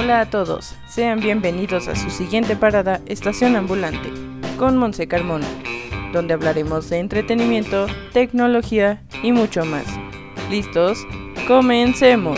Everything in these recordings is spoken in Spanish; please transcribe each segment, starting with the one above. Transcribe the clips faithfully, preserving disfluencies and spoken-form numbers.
Hola a todos, sean bienvenidos a su siguiente parada, Estación Ambulante, con Monse Carmona, donde hablaremos de entretenimiento, tecnología y mucho más. ¿Listos? ¡Comencemos!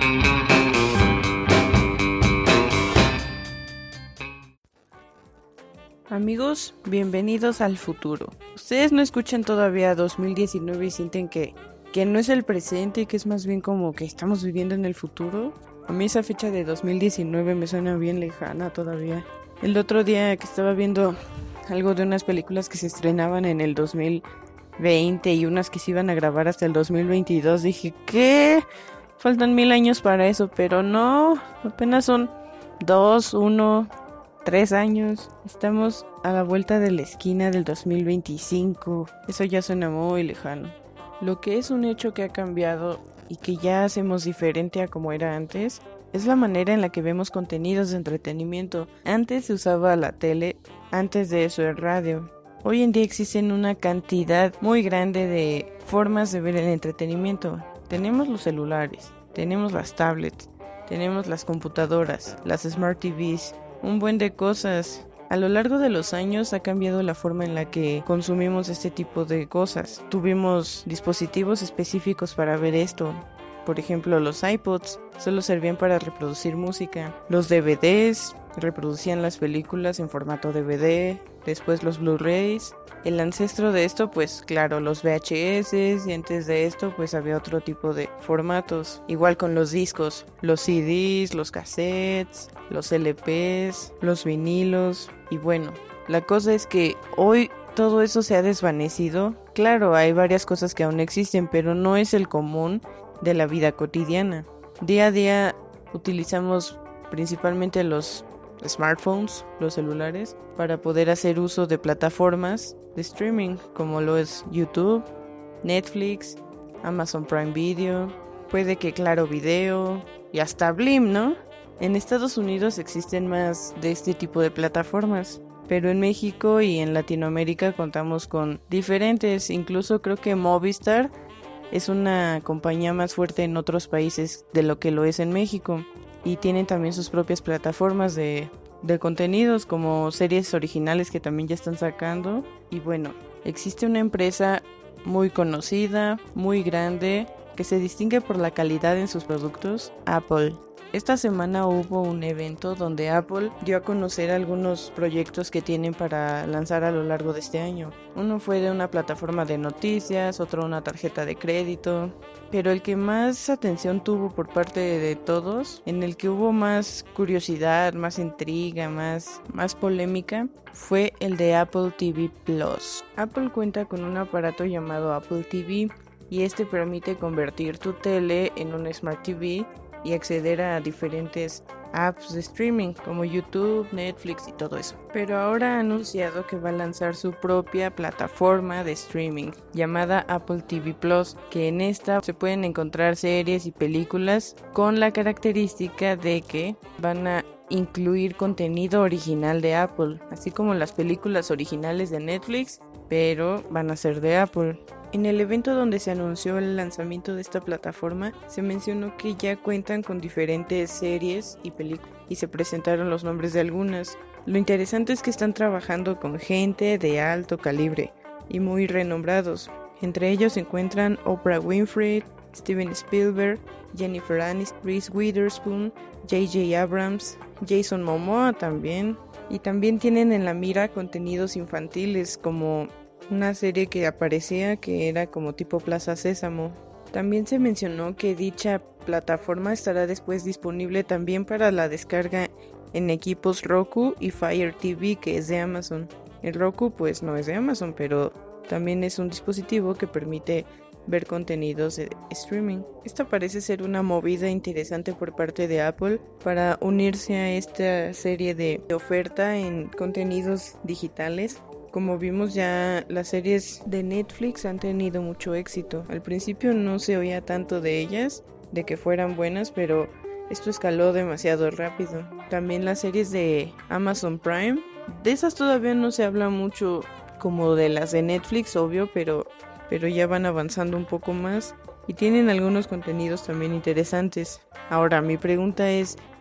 Amigos, bienvenidos al futuro. Ustedes no escuchan todavía dos mil diecinueve y sienten que, que no es el presente y que es más bien como que estamos viviendo en el futuro. A mí esa fecha de dos mil diecinueve me suena bien lejana todavía. El otro día que estaba viendo algo de unas películas que se estrenaban en el dos mil veinte y unas que se iban a grabar hasta el dos mil veintidós, dije, ¿qué? Faltan mil años para eso, pero no, apenas son dos, uno... Tres años. Estamos a la vuelta de la esquina del dos mil veinticinco. Eso ya suena muy lejano. Lo que es un hecho que ha cambiado y que ya hacemos diferente a como era antes es la manera en la que vemos contenidos de entretenimiento. Antes se usaba la tele, antes de eso el radio. Hoy en día existen una cantidad muy grande de formas de ver el entretenimiento. Tenemos los celulares, tenemos las tablets, tenemos las computadoras, las Smart T Vs, un buen de cosas. A lo largo de los años ha cambiado la forma en la que consumimos este tipo de cosas. Tuvimos dispositivos específicos para ver esto. Por ejemplo, los iPods solo servían para reproducir música. Los D V Ds reproducían las películas en formato D V D. Después los Blu-rays. El ancestro de esto, pues claro, los V H S, y antes de esto pues había otro tipo de formatos. Igual con los discos, los C Ds, los cassettes, los L Ps, los vinilos. Y bueno, la cosa es que hoy todo eso se ha desvanecido. Claro, hay varias cosas que aún existen, pero no es el común de la vida cotidiana. Día a día utilizamos principalmente los smartphones, los celulares, para poder hacer uso de plataformas de streaming como lo es YouTube, Netflix, Amazon Prime Video, puede que Claro Video y hasta Blim, ¿no? En Estados Unidos existen más de este tipo de plataformas, pero en México y en Latinoamérica contamos con diferentes. Incluso creo que Movistar es una compañía más fuerte en otros países de lo que lo es en México. Y tienen también sus propias plataformas de, de contenidos como series originales que también ya están sacando. Y bueno, existe una empresa muy conocida, muy grande, que se distingue por la calidad en sus productos, Apple. Esta semana hubo un evento donde Apple dio a conocer algunos proyectos que tienen para lanzar a lo largo de este año. Uno fue de una plataforma de noticias, otro una tarjeta de crédito, pero el que más atención tuvo por parte de todos, en el que hubo más curiosidad, más intriga, más, más polémica, fue el de Apple T V Plus. Apple cuenta con un aparato llamado Apple T V y este permite convertir tu tele en un Smart T V y acceder a diferentes apps de streaming como YouTube, Netflix y todo eso. Pero ahora ha anunciado que va a lanzar su propia plataforma de streaming llamada Apple T V Plus, que en esta se pueden encontrar series y películas con la característica de que van a incluir contenido original de Apple, así como las películas originales de Netflix, pero van a ser de Apple. En el evento donde se anunció el lanzamiento de esta plataforma, se mencionó que ya cuentan con diferentes series y películas y se presentaron los nombres de algunas. Lo interesante es que están trabajando con gente de alto calibre y muy renombrados. Entre ellos se encuentran Oprah Winfrey, Steven Spielberg, Jennifer Aniston, Reese Witherspoon, J J Abrams, Jason Momoa también. Y también tienen en la mira contenidos infantiles como una serie que aparecía que era como tipo Plaza Sésamo. También se mencionó que dicha plataforma estará después disponible también para la descarga en equipos Roku y Fire T V, que es de Amazon. El Roku pues no es de Amazon, pero también es un dispositivo que permite ver contenidos de streaming. Esta parece ser una movida interesante por parte de Apple para unirse a esta serie de oferta en contenidos digitales. Como vimos ya, las series de Netflix han tenido mucho éxito. Al principio no se oía tanto de ellas, de que fueran buenas, pero esto escaló demasiado rápido. También las series de Amazon Prime, de esas todavía no se habla mucho como de las de Netflix, obvio, pero, pero ya van avanzando un poco más y tienen algunos contenidos también interesantes. Ahora, mi pregunta es,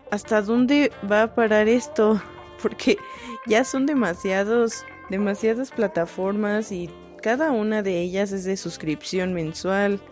¿hasta dónde va a parar esto? Porque ya son demasiados, demasiadas plataformas y cada una de ellas es de suscripción mensual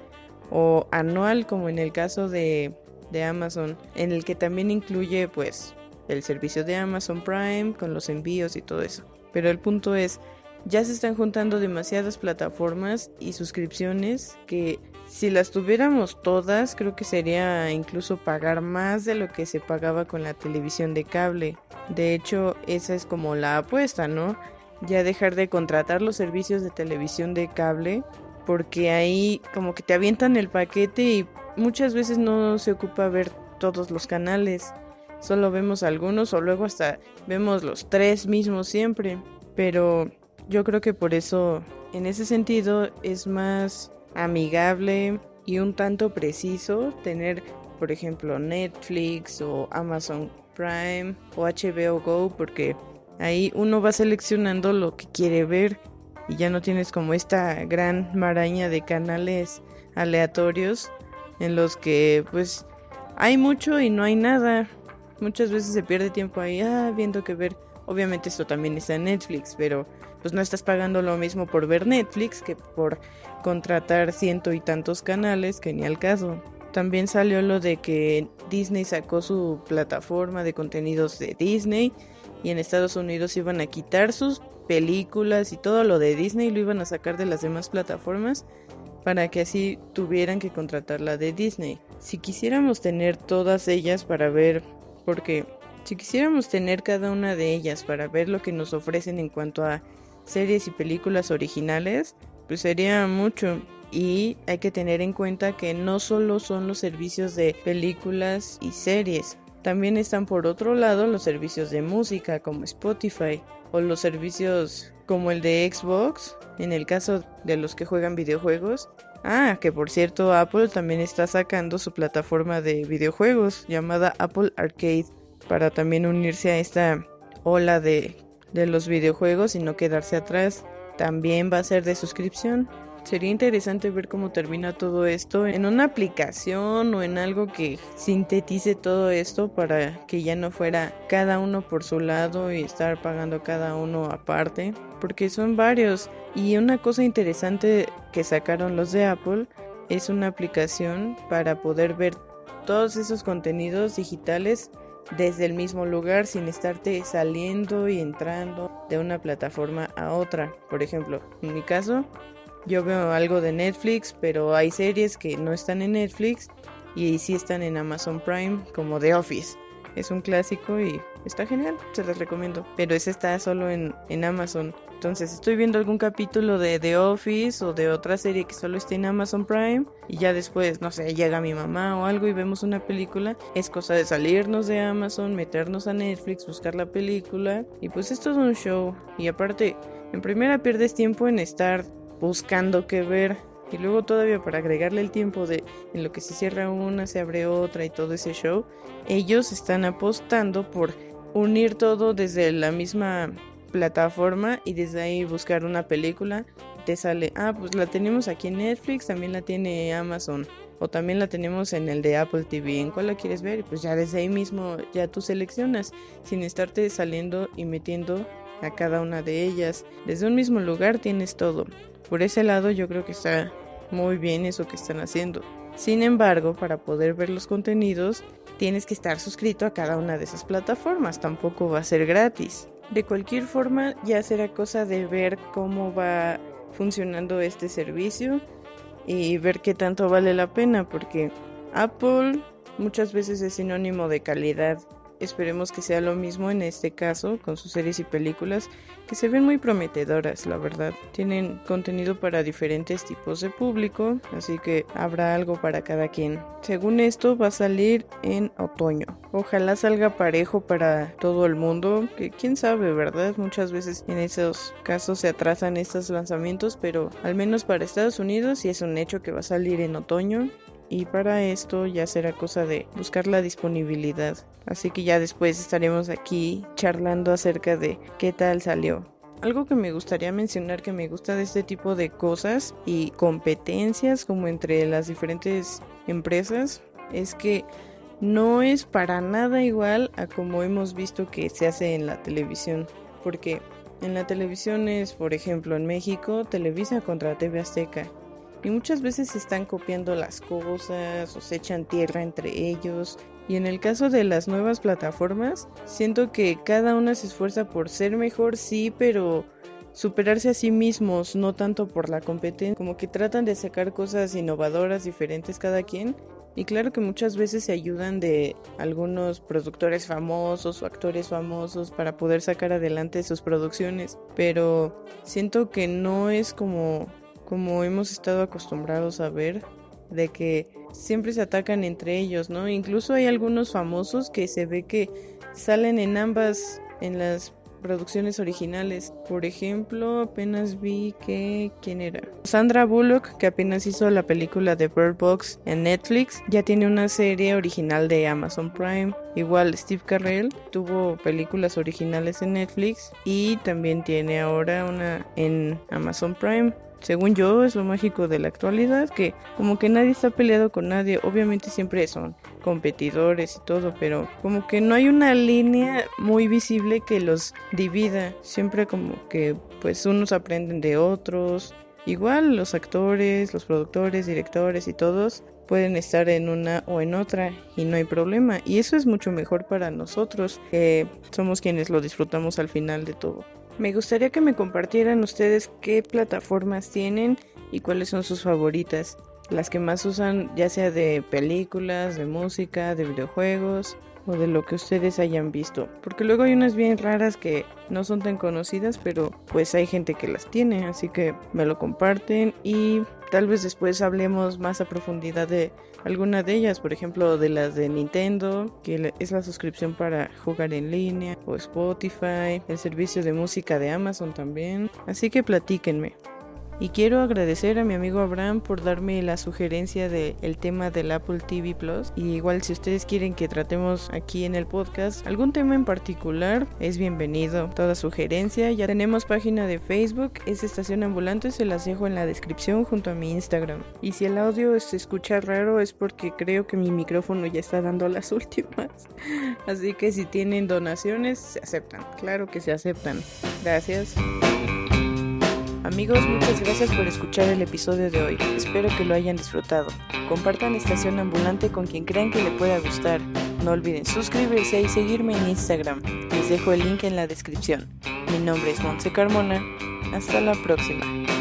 o anual, como en el caso de, de Amazon, en el que también incluye pues el servicio de Amazon Prime con los envíos y todo eso. Pero el punto es, ya se están juntando demasiadas plataformas y suscripciones que si las tuviéramos todas, creo que sería incluso pagar más de lo que se pagaba con la televisión de cable. De hecho, esa es como la apuesta, ¿no? Ya dejar de contratar los servicios de televisión de cable, porque ahí como que te avientan el paquete y muchas veces no se ocupa ver todos los canales. Solo vemos algunos o luego hasta vemos los tres mismos siempre. Pero yo creo que por eso, en ese sentido, es más amigable y un tanto preciso tener, por ejemplo, Netflix o Amazon Prime o H B O Go, porque ahí uno va seleccionando lo que quiere ver y ya no tienes como esta gran maraña de canales aleatorios en los que pues hay mucho y no hay nada. Muchas veces se pierde tiempo ahí ah, viendo que ver. Obviamente esto también está en Netflix, pero pues no estás pagando lo mismo por ver Netflix que por contratar ciento y tantos canales, que ni al caso. También salió lo de que Disney sacó su plataforma de contenidos de Disney y en Estados Unidos iban a quitar sus películas y todo lo de Disney lo iban a sacar de las demás plataformas para que así tuvieran que contratar la de Disney. Si quisiéramos tener todas ellas para ver, porque si quisiéramos tener cada una de ellas para ver lo que nos ofrecen en cuanto a series y películas originales, pues sería mucho. Y hay que tener en cuenta que no solo son los servicios de películas y series, también están por otro lado los servicios de música como Spotify o los servicios como el de Xbox, en el caso de los que juegan videojuegos. Ah, que por cierto Apple también está sacando su plataforma de videojuegos llamada Apple Arcade para también unirse a esta ola de, de los videojuegos y no quedarse atrás. También va a ser de suscripción. Sería interesante ver cómo termina todo esto en una aplicación o en algo que sintetice todo esto para que ya no fuera cada uno por su lado y estar pagando cada uno aparte, porque son varios. Y una cosa interesante que sacaron los de Apple es una aplicación para poder ver todos esos contenidos digitales desde el mismo lugar sin estarte saliendo y entrando de una plataforma a otra. Por ejemplo, en mi caso, yo veo algo de Netflix, pero hay series que no están en Netflix y sí están en Amazon Prime, como The Office. Es un clásico y está genial, se las recomiendo. Pero ese está solo en, en Amazon. Entonces estoy viendo algún capítulo de The Office o de otra serie que solo está en Amazon Prime y ya después, no sé, llega mi mamá o algo y vemos una película. Es cosa de salirnos de Amazon, meternos a Netflix, buscar la película y pues esto es un show. Y aparte, en primera pierdes tiempo en estar buscando qué ver y luego todavía para agregarle el tiempo de en lo que se cierra una se abre otra y todo ese show. Ellos están apostando por unir todo desde la misma plataforma y desde ahí buscar una película. Te sale, ah, pues la tenemos aquí en Netflix, también la tiene Amazon o también la tenemos en el de Apple T V, ¿en cuál la quieres ver? Y pues ya desde ahí mismo ya tú seleccionas sin estarte saliendo y metiendo a cada una de ellas. Desde un mismo lugar tienes todo. Por ese lado yo creo que está muy bien eso que están haciendo. Sin embargo, para poder ver los contenidos tienes que estar suscrito a cada una de esas plataformas. Tampoco va a ser gratis. De cualquier forma, ya será cosa de ver cómo va funcionando este servicio y ver qué tanto vale la pena, porque Apple muchas veces es sinónimo de calidad. Esperemos que sea lo mismo en este caso con sus series y películas que se ven muy prometedoras, la verdad. Tienen contenido para diferentes tipos de público, así que habrá algo para cada quien. Según esto va a salir en otoño. Ojalá salga parejo para todo el mundo, que quién sabe, ¿verdad? Muchas veces en esos casos se atrasan estos lanzamientos, pero al menos para Estados Unidos sí es un hecho que va a salir en otoño. Y para esto ya será cosa de buscar la disponibilidad. Así que ya después estaremos aquí charlando acerca de qué tal salió. Algo que me gustaría mencionar que me gusta de este tipo de cosas y competencias como entre las diferentes empresas es que no es para nada igual a como hemos visto que se hace en la televisión, porque en la televisión es, por ejemplo, en México, Televisa contra T V Azteca, y muchas veces se están copiando las cosas o se echan tierra entre ellos. Y en el caso de las nuevas plataformas, siento que cada una se esfuerza por ser mejor, sí, pero superarse a sí mismos, no tanto por la competencia, como que tratan de sacar cosas innovadoras, diferentes cada quien. Y claro que muchas veces se ayudan de algunos productores famosos o actores famosos para poder sacar adelante sus producciones, pero siento que no es como, como hemos estado acostumbrados a ver, de que siempre se atacan entre ellos, ¿no? Incluso hay algunos famosos que se ve que salen en ambas, en las producciones originales. Por ejemplo, apenas vi que... ¿quién era? Sandra Bullock, que apenas hizo la película de Bird Box en Netflix, ya tiene una serie original de Amazon Prime. Igual Steve Carell tuvo películas originales en Netflix y también tiene ahora una en Amazon Prime. Según yo, es lo mágico de la actualidad, que como que nadie está peleado con nadie. Obviamente siempre son competidores y todo, pero como que no hay una línea muy visible que los divida. Siempre como que pues unos aprenden de otros. Igual los actores, los productores, directores y todos pueden estar en una o en otra y no hay problema. Y eso es mucho mejor para nosotros, que somos quienes lo disfrutamos al final de todo. Me gustaría que me compartieran ustedes qué plataformas tienen y cuáles son sus favoritas. Las que más usan, ya sea de películas, de música, de videojuegos o de lo que ustedes hayan visto. Porque luego hay unas bien raras que no son tan conocidas, pero pues hay gente que las tiene, así que me lo comparten y tal vez después hablemos más a profundidad de alguna de ellas, por ejemplo de las de Nintendo, que es la suscripción para jugar en línea, o Spotify, el servicio de música de Amazon también, así que platíquenme. Y quiero agradecer a mi amigo Abraham por darme la sugerencia del tema del Apple T V Plus. Y igual si ustedes quieren que tratemos aquí en el podcast algún tema en particular, es bienvenido. Toda sugerencia. Ya tenemos página de Facebook, es Estación Ambulante, se las dejo en la descripción junto a mi Instagram. Y si el audio se escucha raro es porque creo que mi micrófono ya está dando las últimas. Así que si tienen donaciones, se aceptan. Claro que se aceptan. Gracias. Amigos, muchas gracias por escuchar el episodio de hoy. Espero que lo hayan disfrutado. Compartan Estación Ambulante con quien crean que le pueda gustar. No olviden suscribirse y seguirme en Instagram. Les dejo el link en la descripción. Mi nombre es Montse Carmona. Hasta la próxima.